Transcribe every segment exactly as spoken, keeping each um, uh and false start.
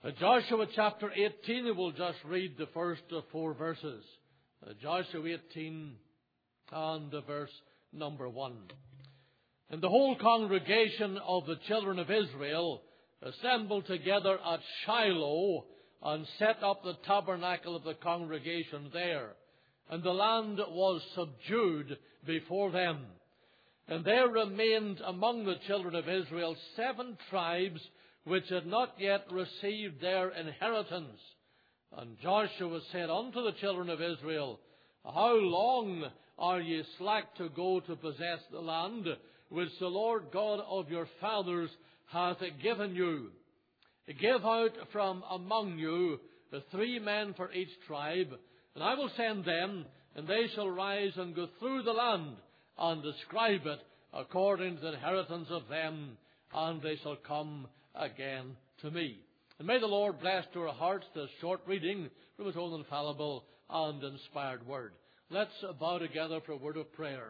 Uh, Joshua chapter eighteen, we will just read the first uh, four verses. Uh, Joshua eighteen and uh, verse number one. And the whole congregation of the children of Israel assembled together at Shiloh and set up the tabernacle of the congregation there. And the land was subdued before them. And there remained among the children of Israel seven tribes which had not yet received their inheritance. And Joshua said unto the children of Israel, How long are ye slack to go to possess the land which the Lord God of your fathers hath given you? Give out from among you the three men for each tribe, and I will send them, and they shall rise and go through the land, and describe it according to the inheritance of them, and they shall come again to me. And may the Lord bless to our hearts this short reading from His own infallible and inspired word. Let's bow together for a word of prayer.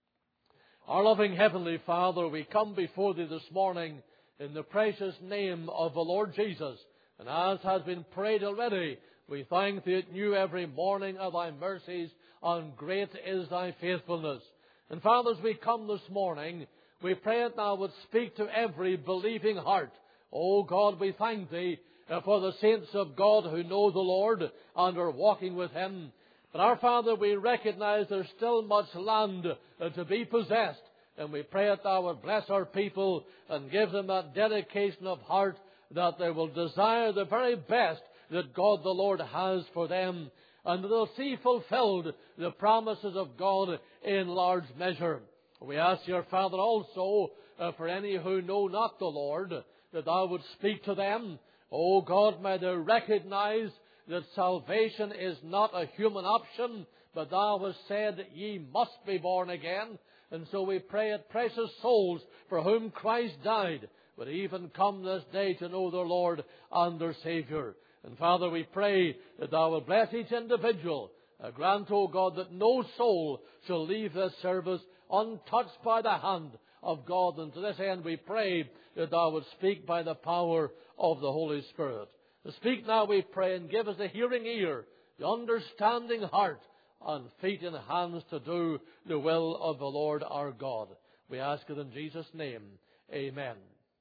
Our loving Heavenly Father, we come before Thee this morning in the precious name of the Lord Jesus. And as has been prayed already, we thank Thee that new every morning are Thy mercies, and great is Thy faithfulness. And Father, as we come this morning, we pray that Thou would speak to every believing heart. O God, we thank Thee for the saints of God who know the Lord and are walking with Him. But our Father, we recognize there's still much land to be possessed. And we pray that Thou would bless our people and give them that dedication of heart that they will desire the very best that God the Lord has for them, and that they'll see fulfilled the promises of God in large measure. We ask Your Father also uh, for any who know not the Lord, that Thou would speak to them. O God, may they recognize that salvation is not a human option, but Thou hast said that ye must be born again. And so we pray that precious souls for whom Christ died would even come this day to know their Lord and their Saviour. And Father, we pray that Thou will bless each individual. Uh, grant, O God, that no soul shall leave this service untouched by the hand of God. And to this end we pray that Thou would speak by the power of the Holy Spirit. Speak now, we pray, and give us a hearing ear, the understanding heart, and feet and hands to do the will of the Lord our God. We ask it in Jesus' name. Amen.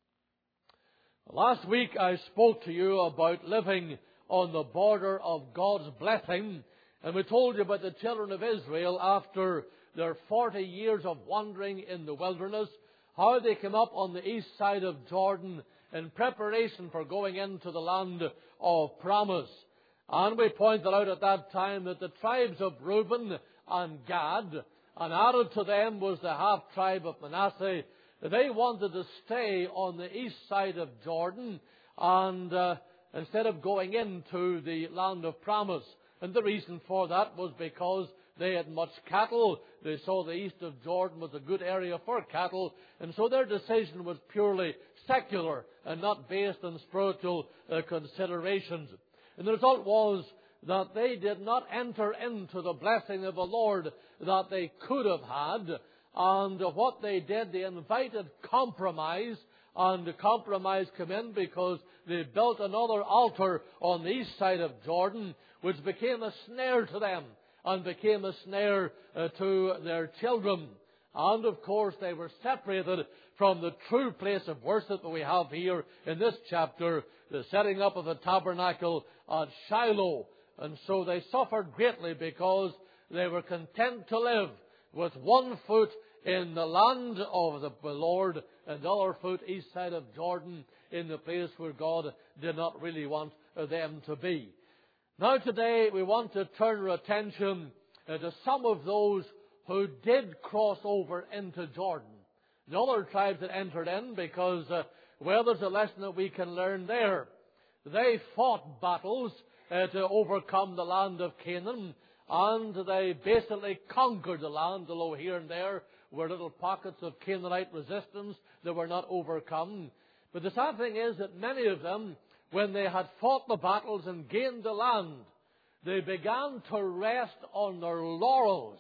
Last week I spoke to you about living on the border of God's blessing, and we told you about the children of Israel after their forty years of wandering in the wilderness, how they came up on the east side of Jordan in preparation for going into the land of promise. And we pointed out at that time that the tribes of Reuben and Gad, and added to them was the half-tribe of Manasseh, they wanted to stay on the east side of Jordan, and uh, instead of going into the land of promise. And the reason for that was because they had much cattle. They saw the east of Jordan was a good area for cattle. And so their decision was purely secular and not based on spiritual uh, considerations. And the result was that they did not enter into the blessing of the Lord that they could have had. And what they did, they invited compromise. And the compromise came in because they built another altar on the east side of Jordan, which became a snare to them and became a snare uh, to their children. And of course they were separated from the true place of worship that we have here in this chapter, the setting up of the tabernacle at Shiloh. And so they suffered greatly because they were content to live with one foot in the land of the Lord and the other foot east side of Jordan in the place where God did not really want them to be. Now today we want to turn our attention uh, to some of those who did cross over into Jordan. The other tribes that entered in because, uh, well, there's a lesson that we can learn there. They fought battles uh, to overcome the land of Canaan, and they basically conquered the land, although here and there were little pockets of Canaanite resistance that were not overcome. But the sad thing is that many of them, when they had fought the battles and gained the land, they began to rest on their laurels.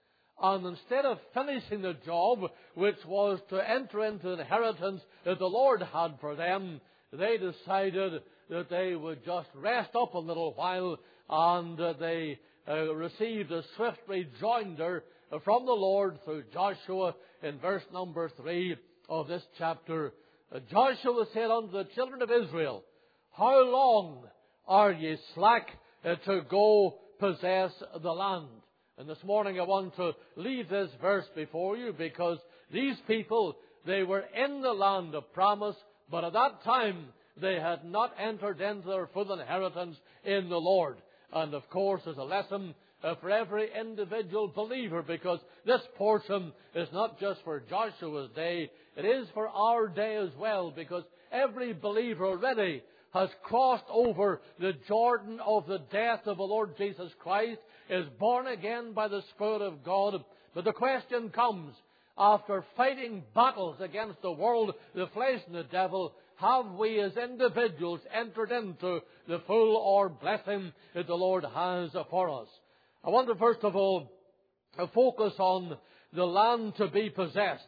And instead of finishing the job, which was to enter into the inheritance that the Lord had for them, they decided that they would just rest up a little while, and uh, they uh, received a swift rejoinder from the Lord through Joshua in verse number three of this chapter. Uh, Joshua said unto the children of Israel, How long are ye slack uh, to go possess the land? And this morning I want to leave this verse before you, because these people, they were in the land of promise, but at that time they had not entered into their full inheritance in the Lord. And of course, there's a lesson uh, for every individual believer, because this portion is not just for Joshua's day, it is for our day as well, because every believer already has crossed over the Jordan of the death of the Lord Jesus Christ, is born again by the Spirit of God. But the question comes, after fighting battles against the world, the flesh and the devil, have we as individuals entered into the full or blessing that the Lord has for us? I want to first of all focus on the land to be possessed.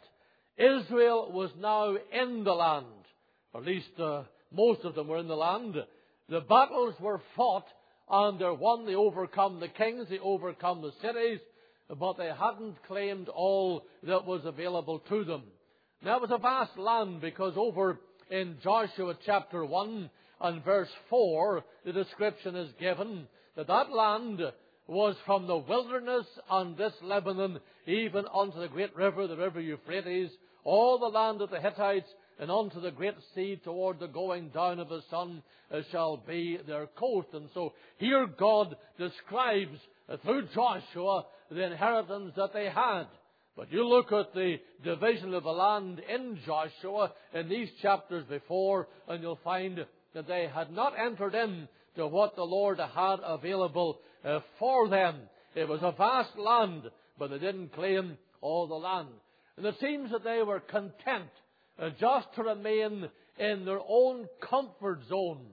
Israel was now in the land, or at least uh, most of them were in the land. The battles were fought, and they won. They overcome the kings, they overcome the cities, but they hadn't claimed all that was available to them. Now, it was a vast land, because over in Joshua chapter one and verse four, the description is given that that land was from the wilderness on this Lebanon, even unto the great river, the river Euphrates, all the land of the Hittites, and unto the great sea toward the going down of the sun uh, shall be their coast. And so here God describes uh, through Joshua the inheritance that they had. But you look at the division of the land in Joshua in these chapters before, and you'll find that they had not entered in to what the Lord had available uh, for them. It was a vast land, but they didn't claim all the land. And it seems that they were content uh, just to remain in their own comfort zone.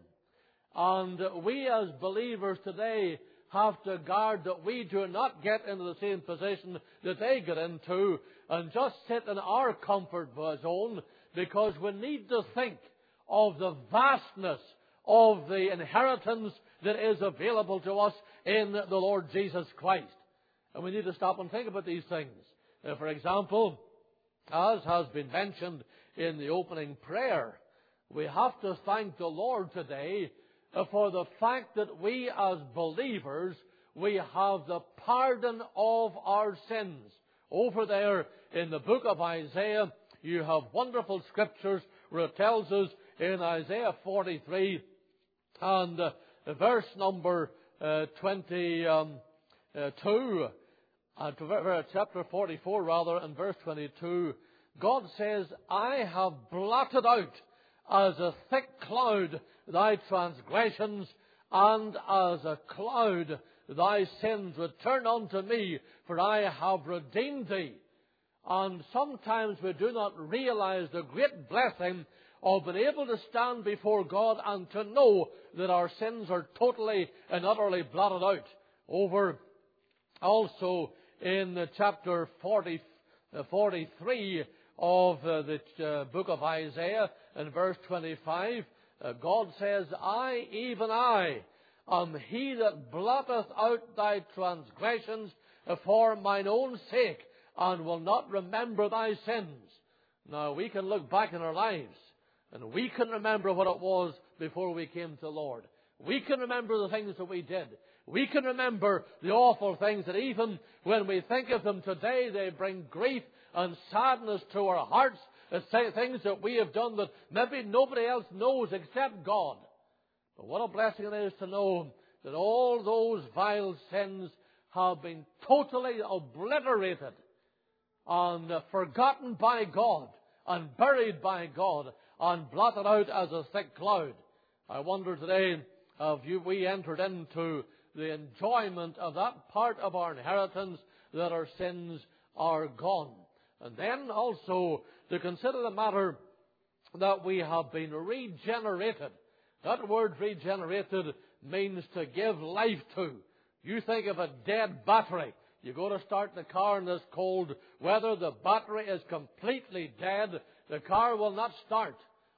And uh, we as believers today have to guard that we do not get into the same position that they get into and just sit in our comfort zone, because we need to think of the vastness of the inheritance that is available to us in the Lord Jesus Christ. And we need to stop and think about these things. Uh, for example, as has been mentioned in the opening prayer, we have to thank the Lord today for the fact that we as believers, we have the pardon of our sins. Over there in the book of Isaiah, you have wonderful scriptures where it tells us in Isaiah forty-three and uh, verse number uh, twenty-two, uh, to, chapter forty-four rather, and verse twenty-two, God says, I have blotted out as a thick cloud thy transgressions, and as a cloud thy sins would turn unto me, for I have redeemed thee. And sometimes we do not realize the great blessing of being able to stand before God and to know that our sins are totally and utterly blotted out. Over also in the chapter forty, uh, forty-three of uh, the uh, book of Isaiah, in verse twenty-five, uh, God says, I, even I, am he that blotteth out thy transgressions for mine own sake, and will not remember thy sins. Now, we can look back in our lives, and we can remember what it was before we came to the Lord. We can remember the things that we did. We can remember the awful things that even when we think of them today, they bring grief and sadness to our hearts. It's things that we have done that maybe nobody else knows except God. But what a blessing it is to know that all those vile sins have been totally obliterated and forgotten by God and buried by God and blotted out as a thick cloud. I wonder today, have you, we entered into the enjoyment of that part of our inheritance that our sins are gone? And then also to consider the matter that we have been regenerated. That word regenerated means to give life to. You think of a dead battery. You go to start the car in this cold weather, the battery is completely dead. The car will not start.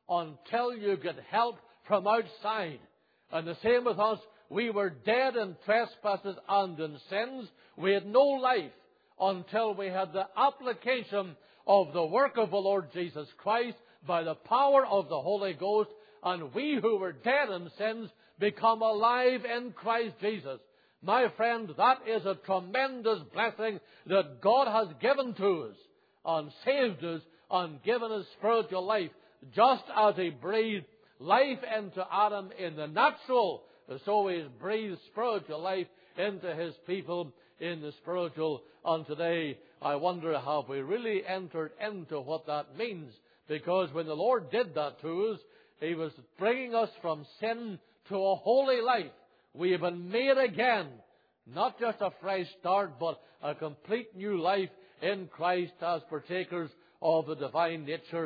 until you get help from outside. And the same with us. We were dead in trespasses and in sins. We had no life until we had the application of the work of the Lord Jesus Christ by the power of the Holy Ghost. And we who were dead in sins become alive in Christ Jesus. My friend, that is a tremendous blessing that God has given to us and saved us and given us spiritual life, just as He breathed life into Adam in the natural, so He has breathed spiritual life into His people in the spiritual. And today, I wonder, have we really entered into what that means? Because when the Lord did that to us, He was bringing us from sin to a holy life. We have been made again. Not just a fresh start, but a complete new life in Christ as partakers of the divine nature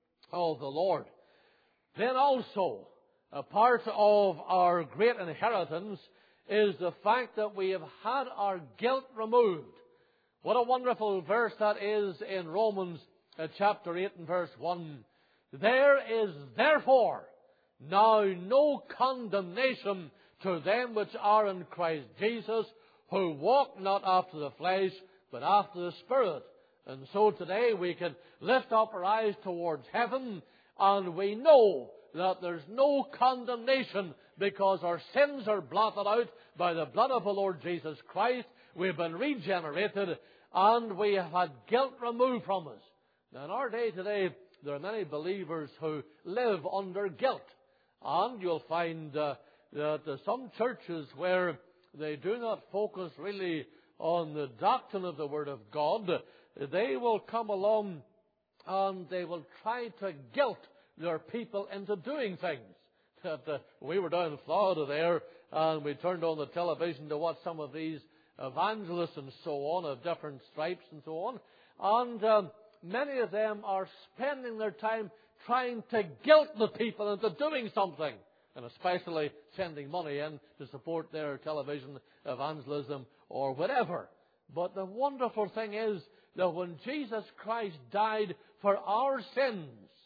of the Lord. Then also, a part of our great inheritance is the fact that we have had our guilt removed. What a wonderful verse that is in Romans uh, chapter eight and verse one. There is therefore now no condemnation to them which are in Christ Jesus, who walk not after the flesh, but after the Spirit. And so today we can lift up our eyes towards heaven, and we know that there's no condemnation because our sins are blotted out by the blood of the Lord Jesus Christ. We've been regenerated, and we have had guilt removed from us. Now, in our day today, there are many believers who live under guilt. And you'll find uh, that uh, some churches where they do not focus really on the doctrine of the Word of God, they will come along and they will try to guilt their people into doing things. That uh, we were down in Florida there, and we turned on the television to watch some of these evangelists and so on, of different stripes and so on. And um, many of them are spending their time trying to guilt the people into doing something, and especially sending money in to support their television evangelism or whatever. But the wonderful thing is that when Jesus Christ died for our sins,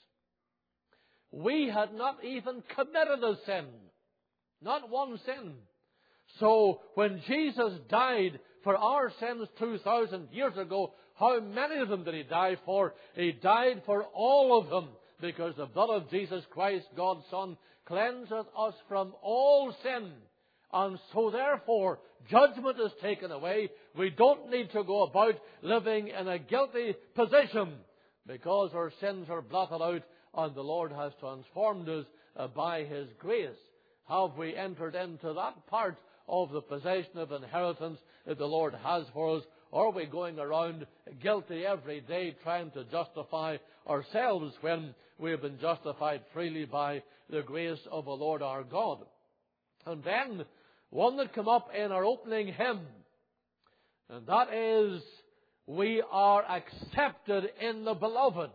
we had not even committed a sin. Not one sin. So when Jesus died for our sins two thousand years ago, how many of them did He die for? He died for all of them, because the blood of Jesus Christ, God's Son, cleanseth us from all sin. And so therefore, judgment is taken away. We don't need to go about living in a guilty position, because our sins are blotted out and the Lord has transformed us uh, by His grace. Have we entered into that part of the possession of inheritance that the Lord has for us? Or are we going around guilty every day trying to justify ourselves when we have been justified freely by the grace of the Lord our God? And then, one that came up in our opening hymn, and that is, we are accepted in the Beloved.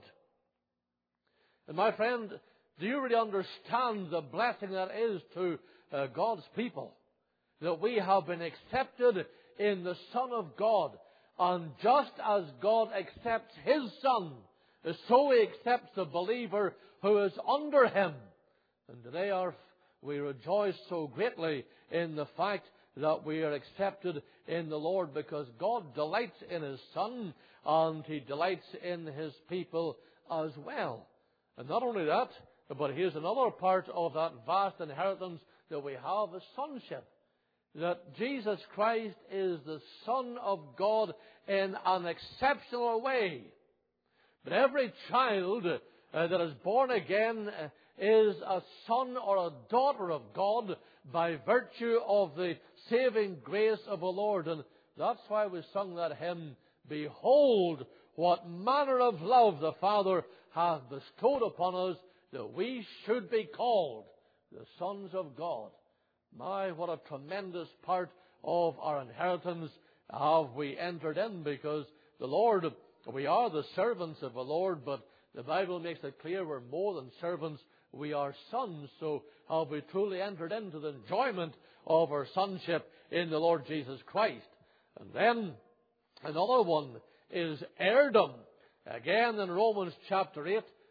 And my friend, do you really understand the blessing that is to uh, God's people? That we have been accepted in the Son of God. And just as God accepts His Son, so He accepts the believer who is under Him. And today our, we rejoice so greatly in the fact that we are accepted in the Lord, because God delights in His Son and He delights in His people as well. And not only that, but here's another part of that vast inheritance that we have, is sonship. That Jesus Christ is the Son of God in an exceptional way. But every child uh, that is born again uh, is a son or a daughter of God by virtue of the saving grace of the Lord. And that's why we sung that hymn, Behold, what manner of love the Father hath bestowed upon us, that we should be called the sons of God. My, what a tremendous part of our inheritance have we entered in, because the Lord, we are the servants of the Lord, but the Bible makes it clear we're more than servants, we are sons. So have we truly entered into the enjoyment of our sonship in the Lord Jesus Christ. And then another one is heirdom. Again in Romans chapter eight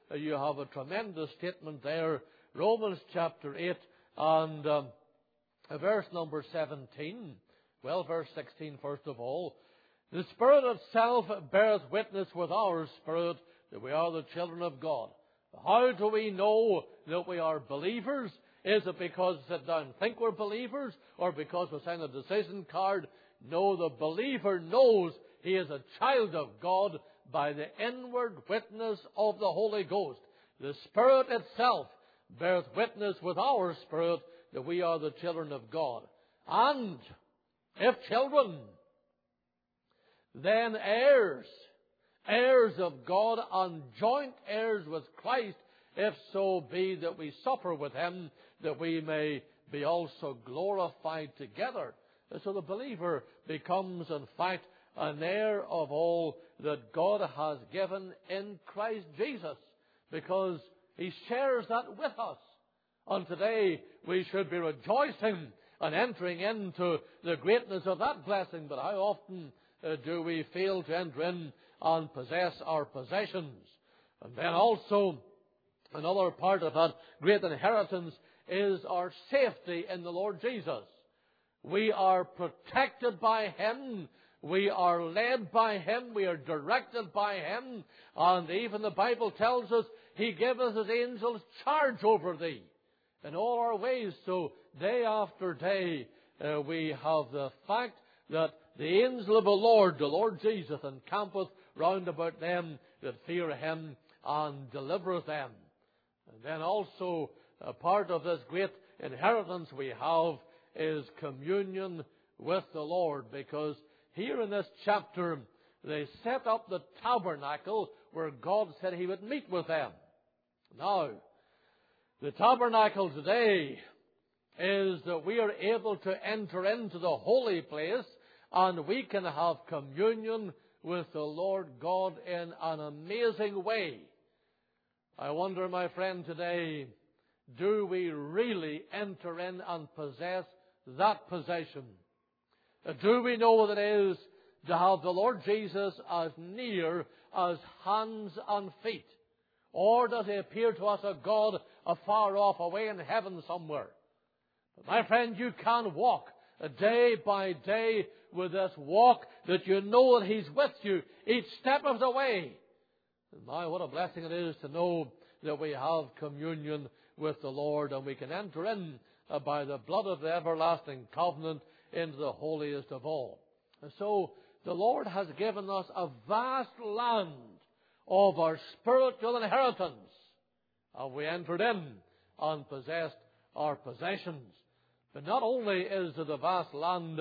uh, you have a tremendous statement there, Romans chapter eight and um, verse number seventeen. Well, verse sixteen first of all. The Spirit itself beareth witness with our spirit that we are the children of God. How do we know that we are believers? Is it because we sit down and think we're believers, or because we sign a decision card? No, the believer knows he is a child of God by the inward witness of the Holy Ghost. The Spirit itself beareth witness with our spirit that we are the children of God. And if children, then heirs, heirs of God, and joint heirs with Christ, if so be that we suffer with him, that we may be also glorified together. So the believer becomes, in fact, an heir of all that God has given in Christ Jesus, because he shares that with us. And today we should be rejoicing and entering into the greatness of that blessing. But how often uh, do we fail to enter in and possess our possessions? And then also, another part of that great inheritance is our safety in the Lord Jesus. We are protected by him. We are led by him. We are directed by him. And even the Bible tells us he giveth his angels charge over thee in all our ways. So day after day uh, we have the fact that the angel of the Lord, the Lord Jesus, encampeth round about them that fear him and delivereth them. And then also a part of this great inheritance we have is communion with the Lord, because here in this chapter they set up the tabernacle where God said he would meet with them. Now, the tabernacle today is that we are able to enter into the holy place and we can have communion with the Lord God in an amazing way. I wonder, my friend, today, do we really enter in and possess that possession? Do we know what it is to have the Lord Jesus as near as hands and feet? Or does he appear to us a God afar off, away in heaven somewhere? But my friend, you can walk day by day with this walk that you know that he's with you each step of the way. And my, what a blessing it is to know that we have communion with the Lord, and we can enter in uh, by the blood of the everlasting covenant into the holiest of all. And so the Lord has given us a vast land of our spiritual inheritance, and we entered in and possessed our possessions. But not only is there the vast land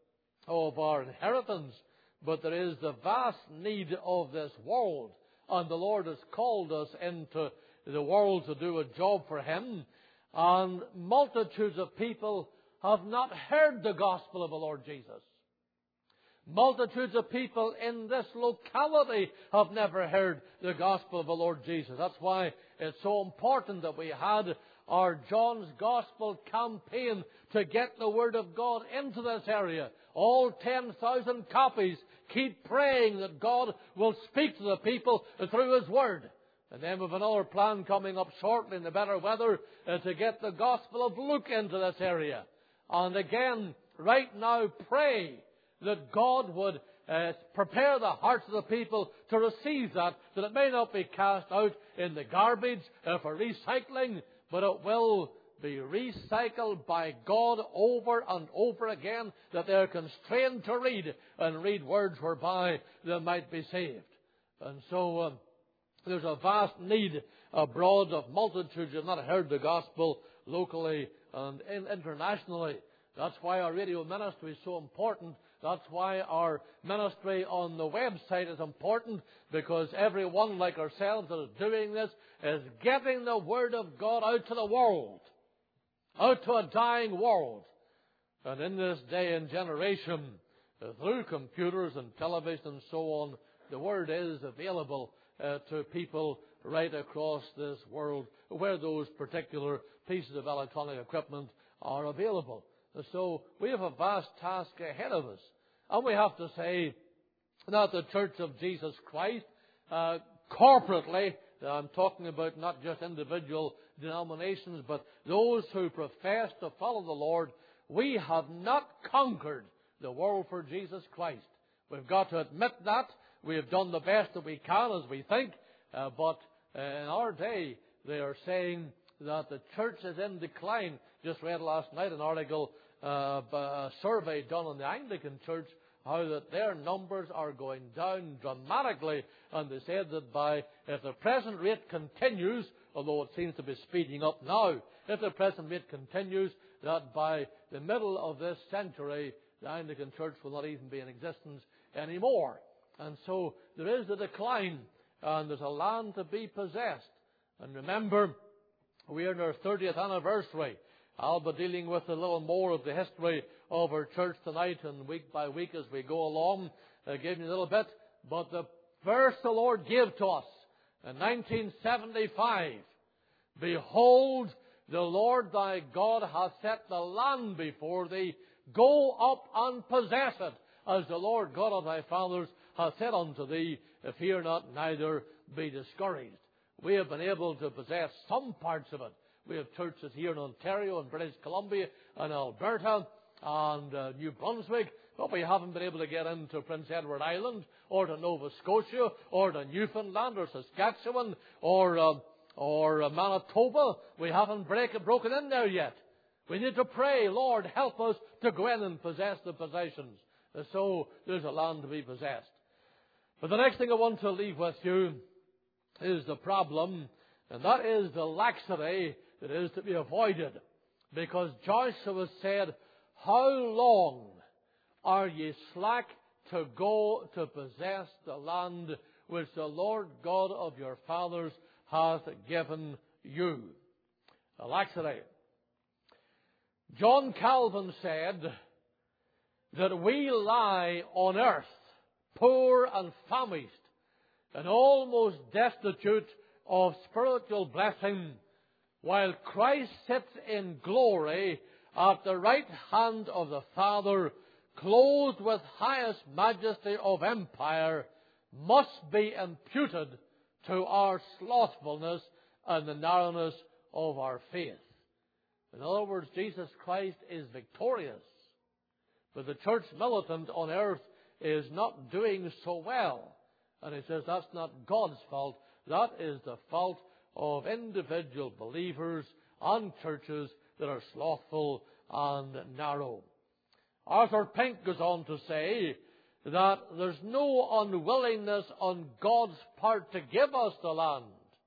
of our inheritance, but there is the vast need of this world. And the Lord has called us into the world to do a job for him. And multitudes of people have not heard the gospel of the Lord Jesus. Multitudes of people in this locality have never heard the gospel of the Lord Jesus. That's why it's so important that we had our John's Gospel campaign to get the Word of God into this area. All ten thousand copies. Keep praying that God will speak to the people through His Word. And then we have another plan coming up shortly in the better weather uh, to get the Gospel of Luke into this area. And again, right now, pray that God would uh, prepare the hearts of the people to receive that, that it may not be cast out in the garbage uh, for recycling, but it will be recycled by God over and over again, that they are constrained to read and read words whereby they might be saved. And so um, there's a vast need abroad of multitudes who have not heard the gospel locally and internationally. That's why our radio ministry is so important. That's why our ministry on the website is important, because everyone like ourselves that is doing this is getting the Word of God out to the world, out to a dying world. And in this day and generation, through computers and television and so on, the Word is available uh, to people right across this world where those particular pieces of electronic equipment are available. So we have a vast task ahead of us. And we have to say that the Church of Jesus Christ, uh, corporately, I'm talking about not just individual denominations, but those who profess to follow the Lord, we have not conquered the world for Jesus Christ. We've got to admit that. We have done the best that we can, as we think, uh, but uh, in our day, they are saying that the church is in decline. Just read last night an article, uh, a survey done on the Anglican Church, how that their numbers are going down dramatically, and they said that by, if the present rate continues, although it seems to be speeding up now, if the present rate continues, that by the middle of this century, the Anglican Church will not even be in existence anymore. And so there is a decline, and there's a land to be possessed. And remember, we are in our thirtieth anniversary. I'll be dealing with a little more of the history of our church tonight, and week by week as we go along, uh, giving you a little bit. But the verse the Lord gave to us in nineteen seventy-five, "Behold, the Lord thy God hath set the land before thee. Go up and possess it, as the Lord God of thy fathers hath said unto thee. Fear not, neither be discouraged." We have been able to possess some parts of it. We have churches here in Ontario and British Columbia and Alberta and uh, New Brunswick, but we haven't been able to get into Prince Edward Island or to Nova Scotia or to Newfoundland or Saskatchewan or uh, or uh, Manitoba. We haven't break, broken in there yet. We need to pray, Lord, help us to go in and possess the possessions. Uh, so there's a land to be possessed. But the next thing I want to leave with you is the problem, and that is the laxity that is to be avoided. Because Joshua said, "How long are ye slack to go to possess the land which the Lord God of your fathers hath given you?" The laxity. John Calvin said that we lie on earth, poor and famished, and almost destitute of spiritual blessing, while Christ sits in glory at the right hand of the Father, clothed with highest majesty of empire, must be imputed to our slothfulness and the narrowness of our faith. In other words, Jesus Christ is victorious, but the church militant on earth is not doing so well. And he says that's not God's fault. That is the fault of individual believers and churches that are slothful and narrow. Arthur Pink goes on to say that there's no unwillingness on God's part to give us the land.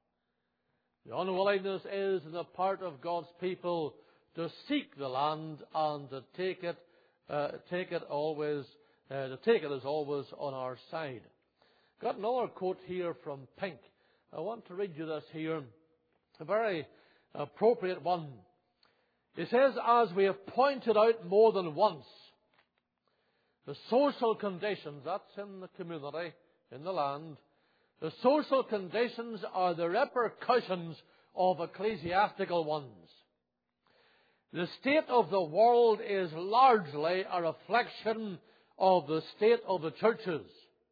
The unwillingness is on the part of God's people to seek the land and to take it, uh, take it always, uh, to take it is always on our side. Got another quote here from Pink. I want to read you this here, a very appropriate one. He says, "As we have pointed out more than once, the social conditions," that's in the community, in the land, "the social conditions are the repercussions of ecclesiastical ones. The state of the world is largely a reflection of the state of the churches.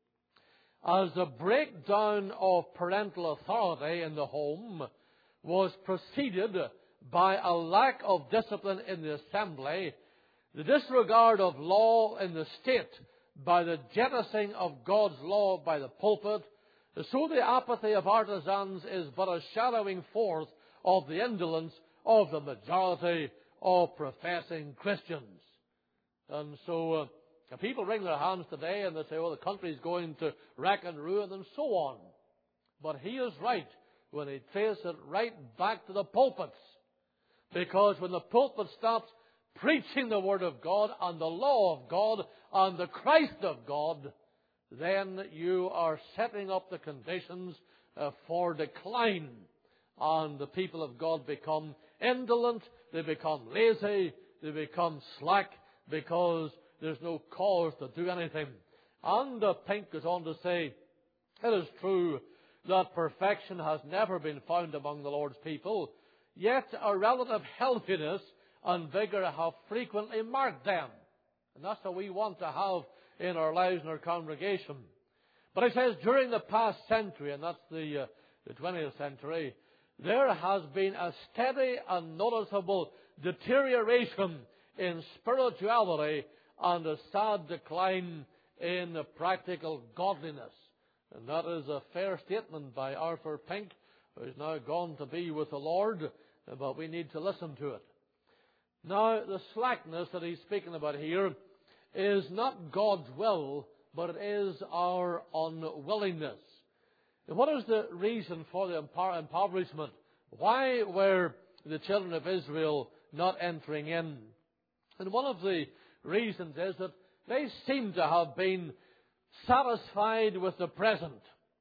As the breakdown of parental authority in the home was preceded by a lack of discipline in the assembly, the disregard of law in the state by the jettisoning of God's law by the pulpit, so the apathy of artisans is but a shadowing forth of the indolence of the majority of professing Christians." And so uh, people wring their hands today and they say, "Oh, the country's going to wreck and ruin," and so on. But he is right when he traces it right back to the pulpits. Because when the pulpit stops preaching the Word of God and the law of God and the Christ of God, then you are setting up the conditions uh, for decline. And the people of God become indolent, they become lazy, they become slack, because there's no cause to do anything. And uh, Pink goes on to say, "It is true that perfection has never been found among the Lord's people, yet a relative healthiness and vigor have frequently marked them." And that's what we want to have in our lives and our congregation. But he says, during the past century, and that's the, uh, the twentieth century, there has been a steady and noticeable deterioration in spirituality and a sad decline in practical godliness. And that is a fair statement by Arthur Pink, who is now gone to be with the Lord, but we need to listen to it. Now, the slackness that he's speaking about here is not God's will, but it is our unwillingness. And what is the reason for the impoverishment? Why were the children of Israel not entering in? And one of the reasons is that they seem to have been satisfied with the present.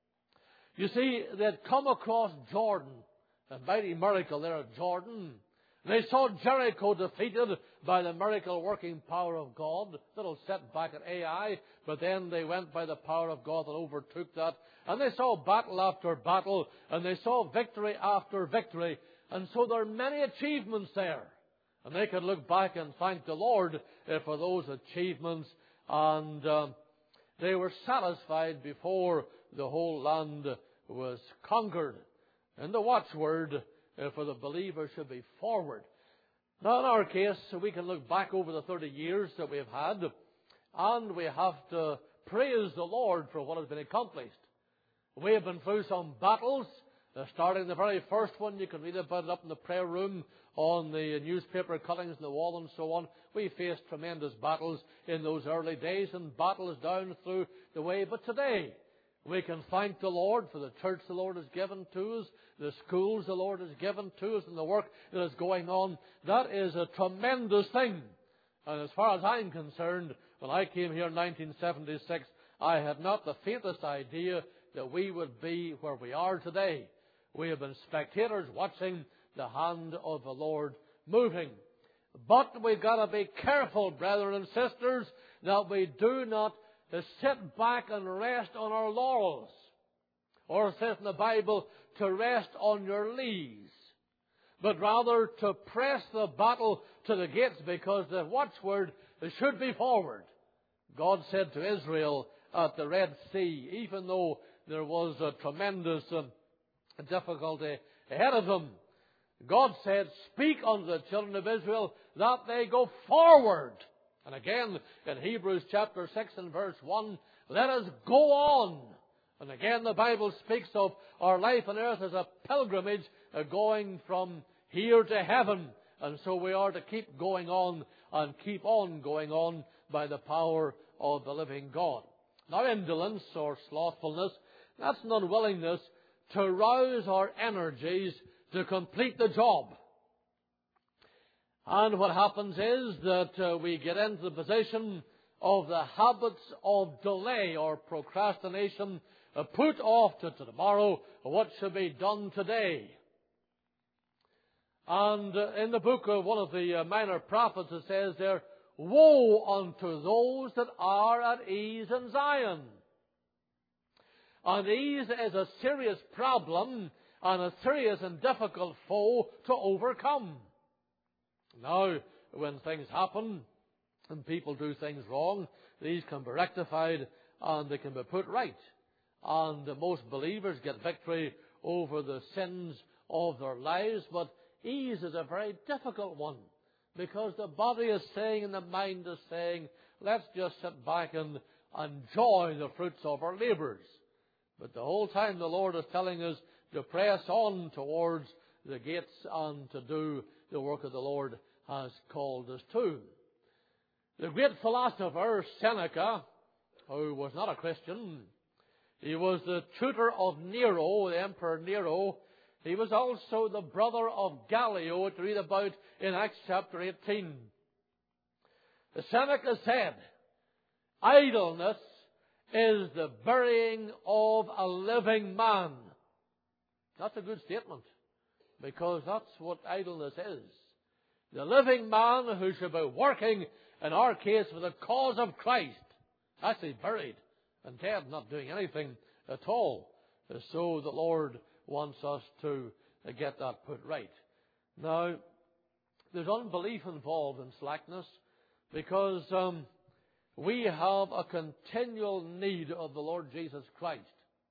You see, they'd come across Jordan, a mighty miracle there at Jordan. They saw Jericho defeated by the miracle-working power of God. Little setback at Ai, but then they went by the power of God that overtook that. And they saw battle after battle, and they saw victory after victory. And so there are many achievements there. And they could look back and thank the Lord uh, for those achievements. And uh, they were satisfied before the whole land was conquered. And the watchword uh, for the believer should be forward. Now in our case, we can look back over the thirty years that we have had, and we have to praise the Lord for what has been accomplished. We have been through some battles, uh, starting the very first one. You can read about it up in the prayer room, on the newspaper cuttings on the wall and so on. We faced tremendous battles in those early days, and battles down through the way. But today, we can thank the Lord for the church the Lord has given to us, the schools the Lord has given to us, and the work that is going on. That is a tremendous thing. And as far as I'm concerned, when I came here in nineteen seventy-six, I had not the faintest idea that we would be where we are today. We have been spectators watching the hand of the Lord moving. But we've got to be careful, brethren and sisters, that we do not sit back and rest on our laurels. Or it says in the Bible, to rest on your lees. But rather to press the battle to the gates, because the watchword should be forward. God said to Israel at the Red Sea, even though there was a tremendous uh, difficulty ahead of them, God said, speak unto the children of Israel that they go forward. And again, in Hebrews chapter six and verse one, let us go on. And again, the Bible speaks of our life on earth as a pilgrimage uh, going from here to heaven. And so we are to keep going on and keep on going on by the power of the living God. Now, indolence or slothfulness, that's an unwillingness to rouse our energies to complete the job. And what happens is that uh, we get into the position of the habits of delay or procrastination, uh, put off to, to tomorrow what should be done today. And uh, in the book of one of the uh, minor prophets, it says there, woe unto those that are at ease in Zion. And ease is a serious problem and a serious and difficult foe to overcome. Now, when things happen and people do things wrong, these can be rectified and they can be put right. And most believers get victory over the sins of their lives, but ease is a very difficult one, because the body is saying and the mind is saying, let's just sit back and enjoy the fruits of our labours. But the whole time the Lord is telling us to press on towards the gates and to do the work of the Lord has called us to. The great philosopher Seneca, who was not a Christian, he was the tutor of Nero, the Emperor Nero. He was also the brother of Gallio, to read about in Acts chapter eighteen. Seneca said, idleness is the burying of a living man. That's a good statement, because that's what idleness is. The living man who should be working, in our case, for the cause of Christ, actually buried and dead, not doing anything at all. So the Lord wants us to get that put right. Now, there's unbelief involved in slackness, because um, we have a continual need of the Lord Jesus Christ.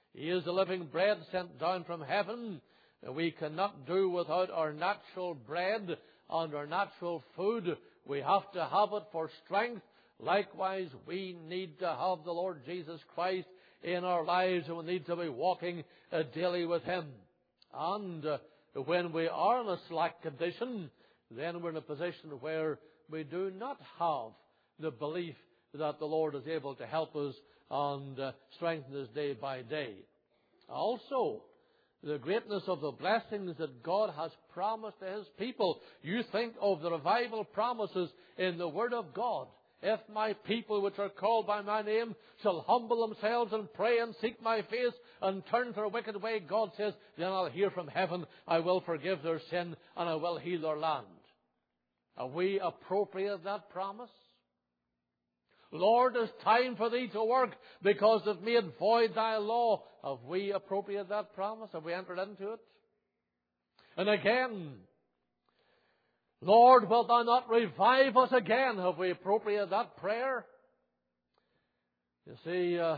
He is the living bread sent down from heaven. We cannot do without our natural bread and our natural food. We have to have it for strength. Likewise, we need to have the Lord Jesus Christ in our lives, and we need to be walking uh, daily with Him. And uh, when we are in a slack condition, then we're in a position where we do not have the belief that the Lord is able to help us and uh, strengthen us day by day. Also, the greatness of the blessings that God has promised to His people. You think of the revival promises in the Word of God. If my people which are called by my name shall humble themselves and pray and seek my face and turn from their wicked way, God says, then I'll hear from heaven, I will forgive their sin, and I will heal their land. Have we appropriated that promise? Lord, it's time for thee to work, because they've made void thy law. Have we appropriated that promise? Have we entered into it? And again, Lord, wilt thou not revive us again? Have we appropriated that prayer? You see, uh,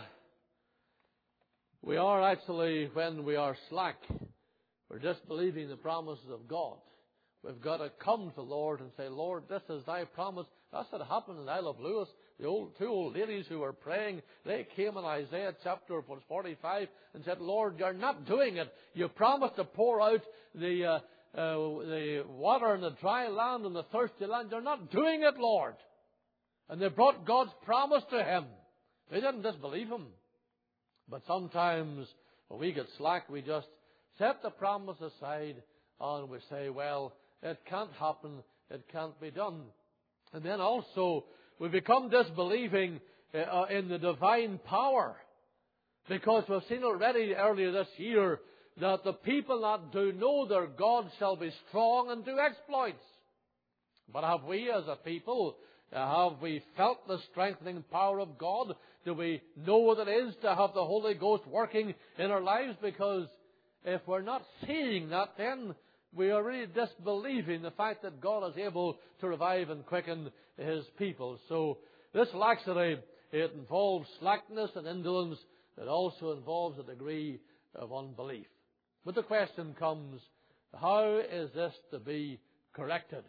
we are actually, when we are slack, we're disbelieving the promises of God. We've got to come to the Lord and say, Lord, this is thy promise. That's what happened in Isle of Lewis. The old two old ladies who were praying, they came in Isaiah chapter forty-five and said, Lord, you're not doing it. You promised to pour out the uh, uh, the water in the dry land and the thirsty land. You're not doing it, Lord. And they brought God's promise to him. They didn't disbelieve him. But sometimes when we get slack, we just set the promise aside and we say, well, it can't happen. It can't be done. And then also, we become disbelieving uh, in the divine power. Because we've seen already earlier this year that the people that do know their God shall be strong and do exploits. But have we as a people, uh, have we felt the strengthening power of God? Do we know what it is to have the Holy Ghost working in our lives? Because if we're not seeing that, then we are really disbelieving the fact that God is able to revive and quicken His people. So this laxity, it involves slackness and indolence. It also involves a degree of unbelief. But the question comes, how is this to be corrected?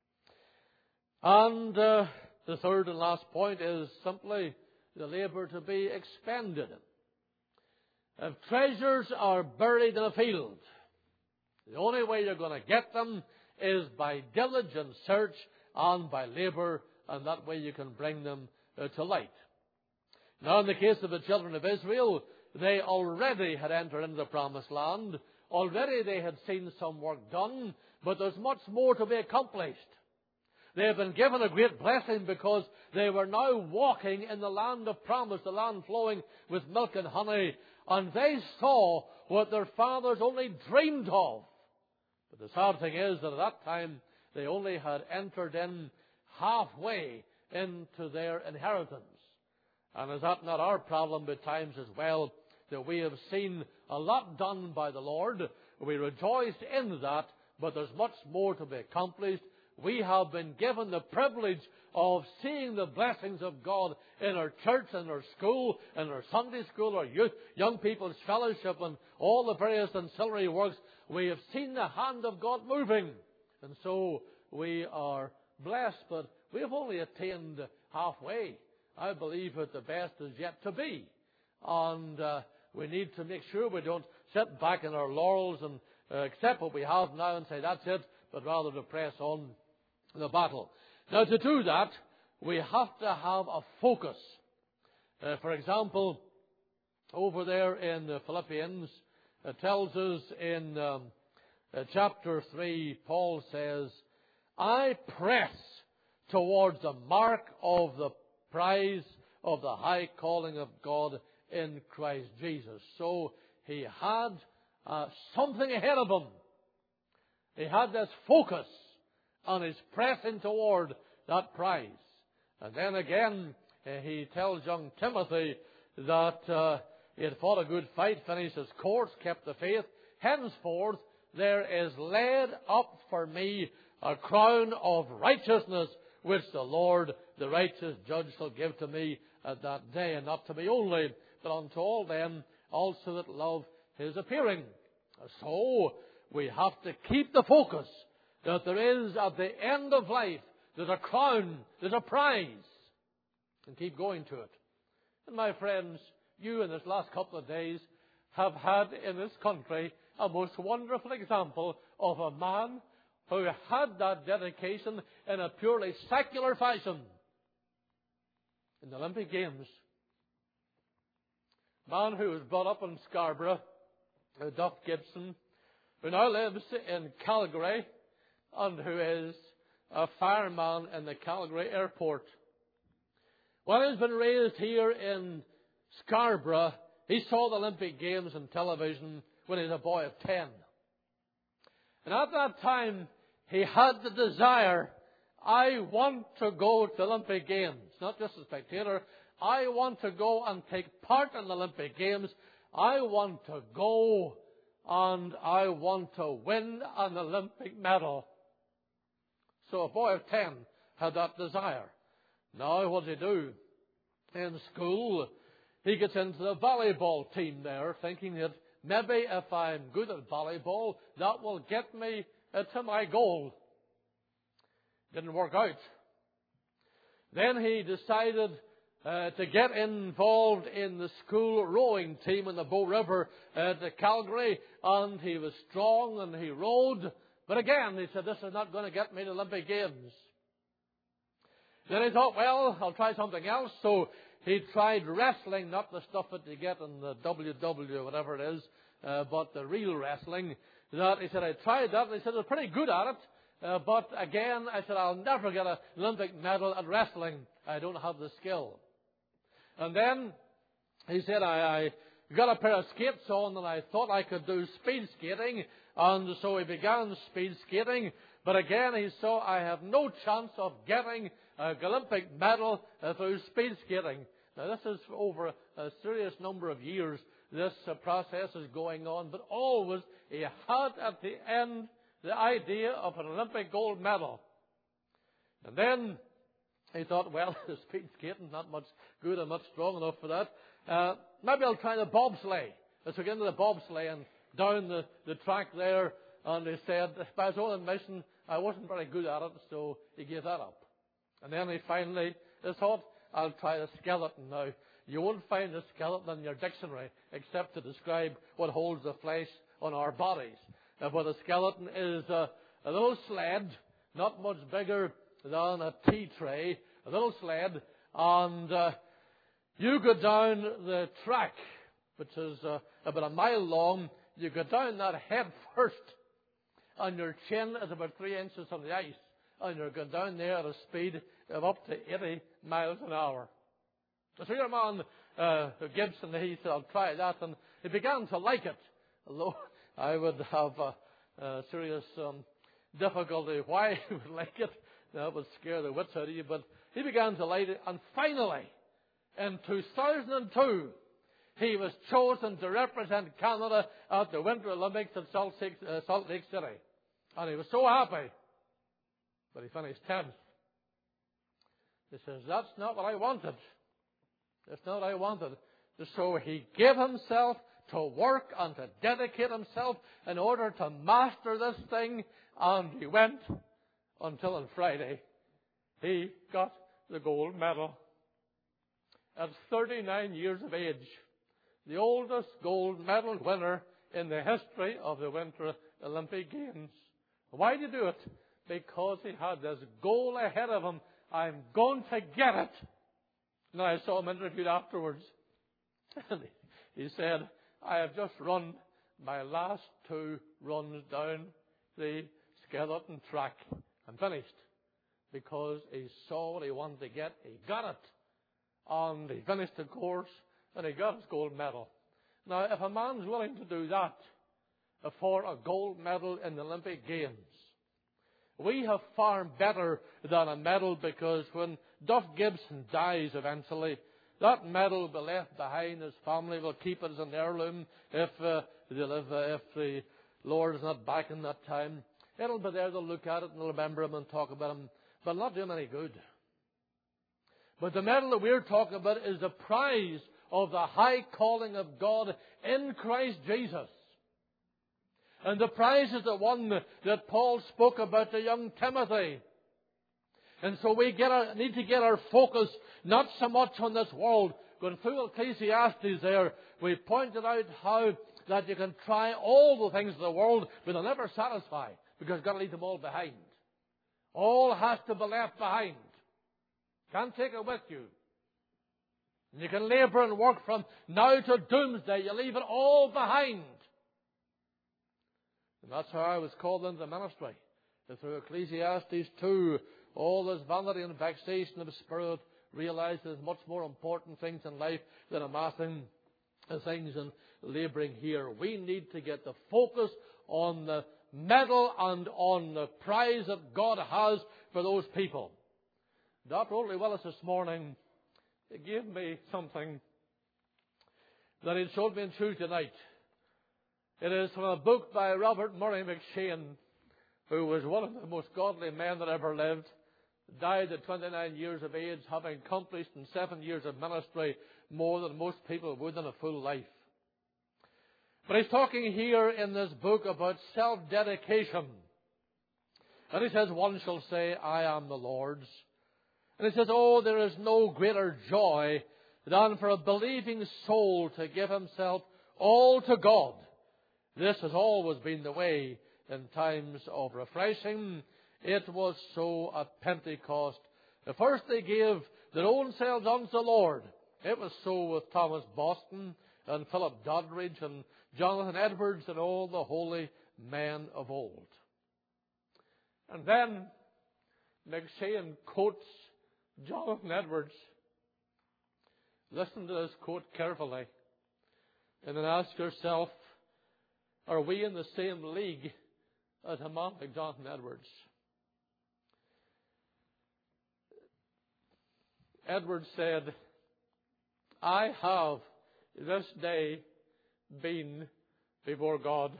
And uh, the third and last point is simply the labour to be expended. If treasures are buried in a field, the only way you're going to get them is by diligent search and by labour, and that way you can bring them uh, to light. Now, in the case of the children of Israel, they already had entered into the promised land. Already they had seen some work done, but there's much more to be accomplished. They have been given a great blessing because they were now walking in the land of promise, the land flowing with milk and honey, and they saw what their fathers only dreamed of. But the sad thing is that at that time they only had entered in halfway into their inheritance. And is that not our problem at times as well, that we have seen a lot done by the Lord? We rejoice in that, but there's much more to be accomplished. We have been given the privilege of seeing the blessings of God in our church, in our school, in our Sunday school, our youth, young people's fellowship, and all the various ancillary works. We have seen the hand of God moving. And so we are blessed, but we have only attained halfway. I believe that the best is yet to be. And uh, we need to make sure we don't sit back in our laurels and uh, accept what we have now and say, that's it, but rather to press on the battle. Now, to do that, we have to have a focus. Uh, for example, over there in the Philippians, it tells us in um, uh, chapter three, Paul says, I press towards the mark of the prize of the high calling of God in Christ Jesus. So he had uh, something ahead of him. He had this focus and is pressing toward that prize. And then again, uh, he tells young Timothy that uh, he had fought a good fight, finished his course, kept the faith. Henceforth, there is laid up for me a crown of righteousness, which the Lord, the righteous judge, shall give to me at that day, and not to me only, but unto all them also that love his appearing. So we have to keep the focus that there is at the end of life, there's a crown, there's a prize, and keep going to it. And my friends, you in this last couple of days have had in this country a most wonderful example of a man who had that dedication in a purely secular fashion in the Olympic Games. A man who was brought up in Scarborough, Duff Gibson, who now lives in Calgary and who is a fireman in the Calgary airport. When he's been raised here in Scarborough, he saw the Olympic Games on television when he was a boy of ten. And at that time, he had the desire, I want to go to the Olympic Games. Not just a spectator. I want to go and take part in the Olympic Games. I want to go and I want to win an Olympic medal. So a boy of ten had that desire. Now what does he do? In school, he gets into the volleyball team there, thinking that maybe if I'm good at volleyball, that will get me uh, to my goal. Didn't work out. Then he decided uh, to get involved in the school rowing team in the Bow River uh, to Calgary, and he was strong and he rowed. But again, he said, this is not going to get me to the Olympic Games. Then he thought, well, I'll try something else. So he tried wrestling, not the stuff that you get in the W W or whatever it is, uh, but the real wrestling. That he said, I tried that, and he said, I was pretty good at it. Uh, but again, I said, I'll never get an Olympic medal at wrestling. I don't have the skill. And then he said, I, I got a pair of skates on, and I thought I could do speed skating. And so he began speed skating. But again, he saw I have no chance of getting an Olympic medal uh, through speed skating. Now, this is over a serious number of years. This uh, process is going on. But always, he had at the end the idea of an Olympic gold medal. And then he thought, well, the speed skating not much good. I'm not strong enough for that. Uh, maybe I'll try the bobsleigh. Let's get into the bobsleigh and down the, the track there. And he said, by his own admission, I wasn't very good at it, so he gave that up. And then he finally he thought, I'll try the skeleton now. You won't find the skeleton in your dictionary except to describe what holds the flesh on our bodies. Uh, but the skeleton is a, a little sled, not much bigger than a tea tray, a little sled, and uh, you go down the track, which is uh, about a mile long. You go down that head first, and your chin is about three inches from the ice, and you're going down there at a speed of up to eighty miles an hour. So your man, uh, Gibson, he said, I'll try that, and he began to like it, although I would have a, a serious um, difficulty why he would like it. That would scare the wits out of you, but he began to like it, and finally, in two thousand two, he was chosen to represent Canada at the Winter Olympics in Salt Lake, uh, Salt Lake City. And he was so happy. But he finished tenth. He says, that's not what I wanted. That's not what I wanted. So he gave himself to work and to dedicate himself in order to master this thing. And he went until on Friday he got the gold medal. At thirty-nine years of age, the oldest gold medal winner in the history of the Winter Olympic Games. Why did he do it? Because he had this goal ahead of him. I'm going to get it. Now, I saw him interviewed afterwards. And he said, I have just run my last two runs down the skeleton track. I'm finished. Because he saw what he wanted to get. He got it. And he finished the course. And he got his gold medal. Now, if a man's willing to do that for a gold medal in the Olympic Games, we have far better than a medal, because when Duff Gibson dies eventually, that medal will be left behind. His family will keep it as an heirloom if uh, they live, uh, if the Lord is not back in that time. It'll be there. They'll look at it and they'll remember him and talk about him, but not do him any good. But the medal that we're talking about is the prize of the high calling of God in Christ Jesus. And the prize is the one that Paul spoke about to young Timothy. And so we get our, need to get our focus not so much on this world. Going through Ecclesiastes there, we pointed out how that you can try all the things of the world, but they'll never satisfy, because you've got to leave them all behind. All has to be left behind. Can't take it with you. And you can labour and work from now to doomsday. You leave it all behind. And that's how I was called into the ministry. And through Ecclesiastes two, all this vanity and vexation of the spirit, realize there's much more important things in life than amassing things and labouring here. We need to get the focus on the medal and on the prize that God has for those people. Doctor Oatley Willis this morning gave me something that he showed me on Tuesday night. It is from a book by Robert Murray McCheyne, who was one of the most godly men that ever lived. Died at twenty-nine years of age, having accomplished in seven years of ministry more than most people would in a full life. But he's talking here in this book about self-dedication. And he says, one shall say, I am the Lord's. And he says, oh, there is no greater joy than for a believing soul to give himself all to God. This has always been the way in times of refreshing. It was so at Pentecost. At first they gave their own selves unto the Lord. It was so with Thomas Boston and Philip Doddridge and Jonathan Edwards and all the holy men of old. And then McCheyne quotes Jonathan Edwards. Listen to this quote carefully, and then ask yourself, are we in the same league as a man like Jonathan Edwards? Edwards said, I have this day been before God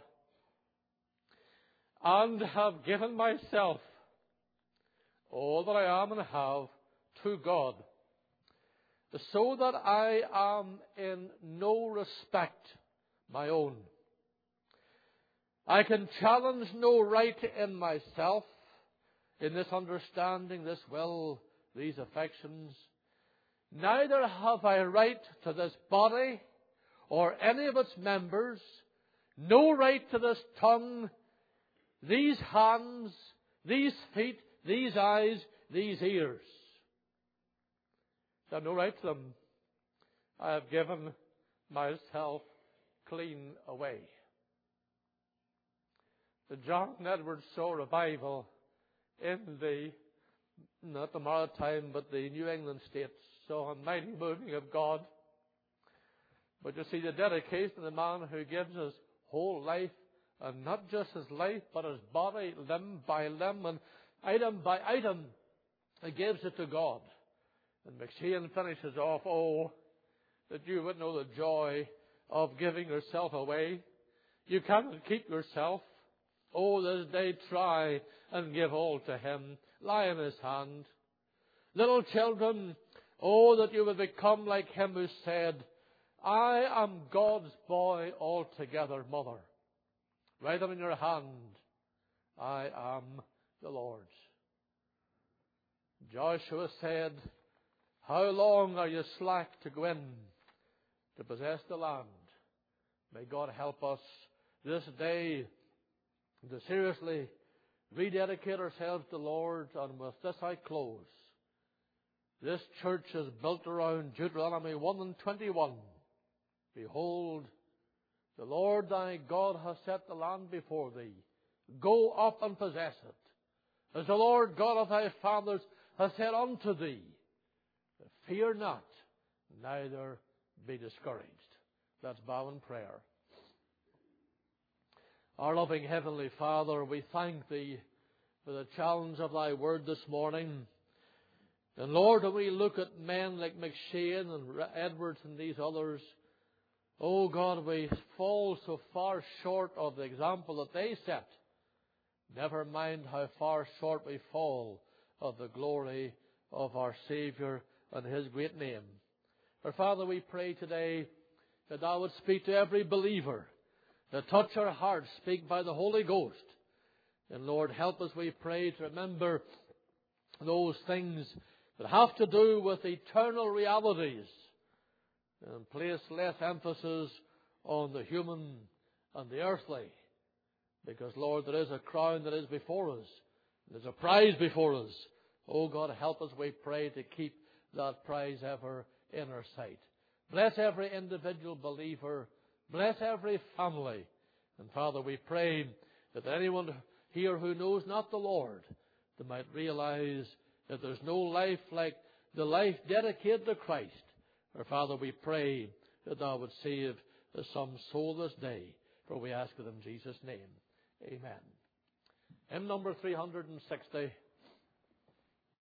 and have given myself, all that I am and have, to God, so that I am in no respect my own. I can challenge no right in myself, in this understanding, this will, these affections. Neither have I right to this body or any of its members, no right to this tongue, these hands, these feet, these eyes, these ears. I have no right to them. I have given myself clean away. The Jonathan Edwards saw revival in the, not the Maritime, but the New England states, saw a mighty moving of God. But you see, the dedication of the man who gives his whole life, and not just his life, but his body, limb by limb, and item by item, he gives it to God. And McCheyne finishes off, oh, that you would know the joy of giving yourself away. You cannot keep yourself. Oh, this day try and give all to him. Lie in his hand. Little children, oh, that you would become like him who said, I am God's boy altogether, mother. Write them in your hand. I am the Lord's. Joshua said, how long are you slack to go in to possess the land? May God help us this day to seriously rededicate ourselves to the Lord. And with this I close. This church is built around Deuteronomy one and twenty-one. Behold, the Lord thy God hath set the land before thee. Go up and possess it, as the Lord God of thy fathers hath said unto thee. Fear not, neither be discouraged. Let's bow in prayer. Our loving Heavenly Father, we thank Thee for the challenge of Thy Word this morning. And Lord, when we look at men like McCheyne and Edwards and these others, oh God, we fall so far short of the example that they set. Never mind how far short we fall of the glory of our Saviour and His great name. Our Father, we pray today that Thou would speak to every believer, that touch our hearts, speak by the Holy Ghost. And Lord, help us, we pray, to remember those things that have to do with eternal realities, and place less emphasis on the human and the earthly. Because, Lord, there is a crown that is before us. There's a prize before us. Oh God, help us, we pray, to keep that prize ever in our sight. Bless every individual believer. Bless every family. And Father, we pray that anyone here who knows not the Lord, they might realize that there's no life like the life dedicated to Christ. Our Father, we pray that Thou would save some soul this day. For we ask it in Jesus' name. Amen. Hymn number three hundred sixty.